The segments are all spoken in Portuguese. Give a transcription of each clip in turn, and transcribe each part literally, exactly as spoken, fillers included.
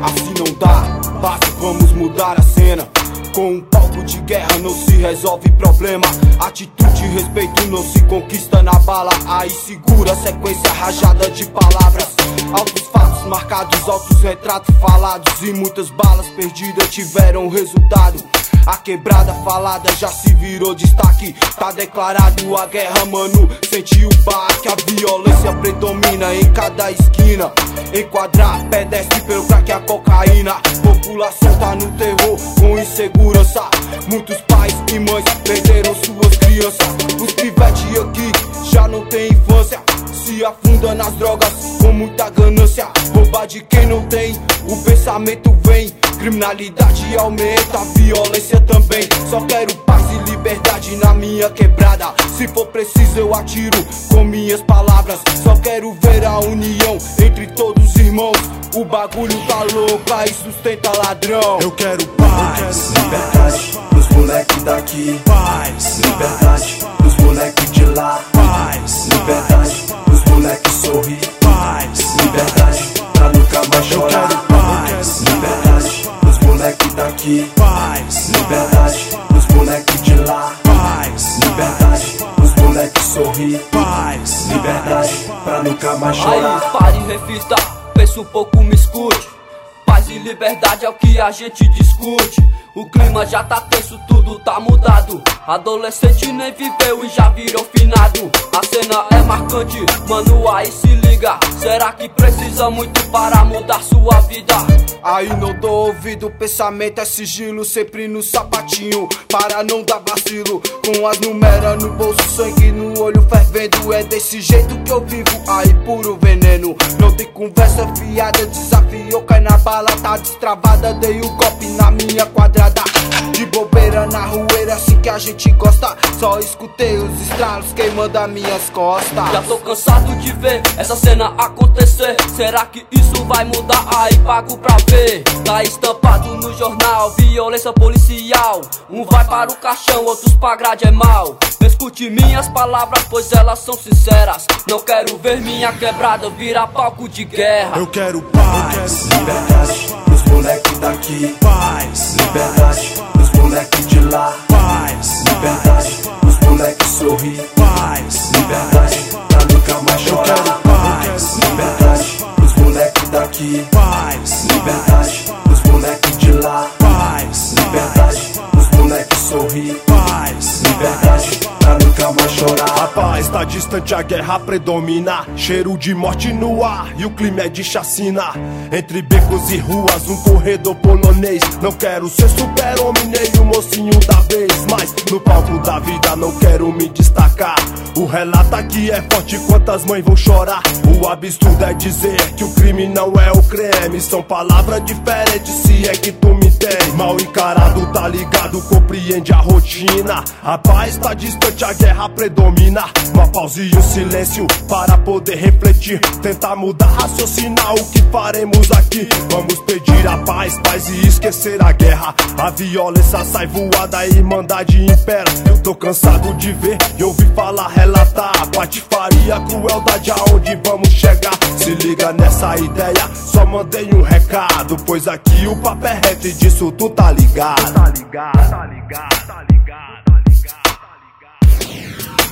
assim não dá. Basta, vamos mudar a cena. Com um palco de guerra não se resolve problema. Atitude e respeito não se conquista na bala. Aí segura a sequência rajada de palavras. Altos fatos marcados, altos retratos falados. E muitas balas perdidas tiveram resultado. A quebrada falada já se virou destaque. Tá declarado a guerra, mano, sente o baque. A violência predomina em cada esquina. Enquadrar pedestre pelo crack e a cocaína. População tá no terror com insegurança. Muitos pais e mães perderam suas crianças. Os pivetes aqui já não tem infância. Se afunda nas drogas com muita ganância. Roubar de quem não tem, o pensamento vem. Criminalidade aumenta, a violência também. Só quero paz e liberdade na minha quebrada. Se for preciso eu atiro com minhas palavras. Só quero ver a união entre todos os irmãos. O bagulho tá louco, aí sustenta ladrão. Eu quero paz, eu quero liberdade pros moleques daqui. Paz, liberdade pros moleques de lá. Paz, liberdade pros moleques sorrir. Paz, liberdade pra nunca mais eu chorar. quero paz, liberdade pros moleques daqui. Paz, liberdade pros moleques de lá. Paz, liberdade pros moleques sorrir. Paz, liberdade pra nunca mais chorar. Aí, pare e reflita, pensa um pouco, me escute. Paz e liberdade é o que a gente discute. O clima já tá tenso, tudo tá mudado. Adolescente nem viveu e já virou finado. A cena é marcante, mano, aí se liga. Será que precisa muito para mudar sua vida? Aí não dou ouvido, pensamento é sigilo. Sempre no sapatinho, para não dar vacilo. Com as numeras no bolso, sangue no olho fervendo. É desse jeito que eu vivo, aí puro veneno. Não tem conversa fiada, desafiou, cai na bala. Tá destravada, dei um golpe na minha quadrada. De bobeira na rueira, assim que a gente gosta. Só escutei os estralos queimando as minhas costas. Já tô cansado de ver essa cena acontecer. Será que isso vai mudar? Aí pago pra ver. Tá estampado no jornal, violência policial. Um vai para o caixão, outros pra grade é mal. Escute minhas palavras, pois elas são sinceras. Não quero ver minha quebrada virar palco de guerra. eu quero paz, Liberdade pros moleques daqui. Paz, Liberdade pros moleques de lá. Paz, Liberdade pros moleques sorrir. Paz, Liberdade pra nunca mais eu quero chorar. paz, Liberdade pros moleques daqui. Paz, Liberdade pros moleques de lá. Paz, Liberdade pros moleques sorrir. Paz, Liberdade pra nunca mais chorar. a paz tá distante, a guerra predomina. Cheiro de morte no ar e o clima é de chacina. Entre becos e ruas, um corredor polonês. Não quero ser super-homem nem o mocinho da vez. Mas no palco da vida não quero me destacar. O relato aqui é forte, quantas mães vão chorar. O absurdo é dizer que o crime não é o creme. São palavras diferentes, se é que tu me tem. Mal encarado, tá ligado, compreende a rotina. A paz tá distante, a guerra predomina. Uma pausa e um silêncio para poder refletir. Tentar mudar, raciocinar o que faremos aqui. Vamos pedir a paz, paz e esquecer a guerra. A violência sai voada, a irmandade impera. Eu tô cansado de ver e ouvir falar, relatar a patifaria, crueldade, aonde vamos chegar. Se liga nessa ideia, só mandei um recado. Pois aqui o papo é reto e disso tu tá ligado. Tá ligado, tá ligado, tá ligado, tá ligado, tá ligado.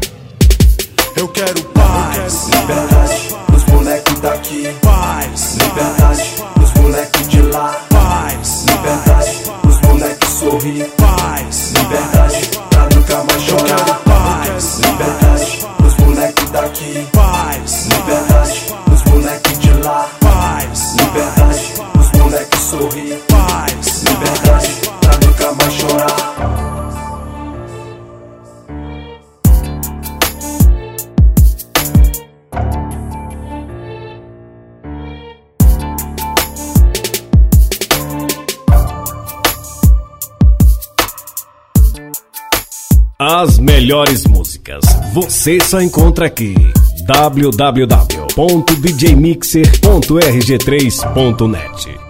Eu quero paz, Liberdade pros moleques daqui. Paz, Liberdade pros moleques de lá. Paz, Liberdade pros moleques sorrir. Paz, Liberdade pra nunca mais eu quero chorar. paz, Liberdade pros moleques daqui. Paz, Liberdade pros moleques de lá. Paz, Liberdade pros moleques sorrir. Paz, Liberdade pra nunca mais chorar. As melhores músicas você só encontra aqui. w w w ponto d j mixer ponto r g três ponto net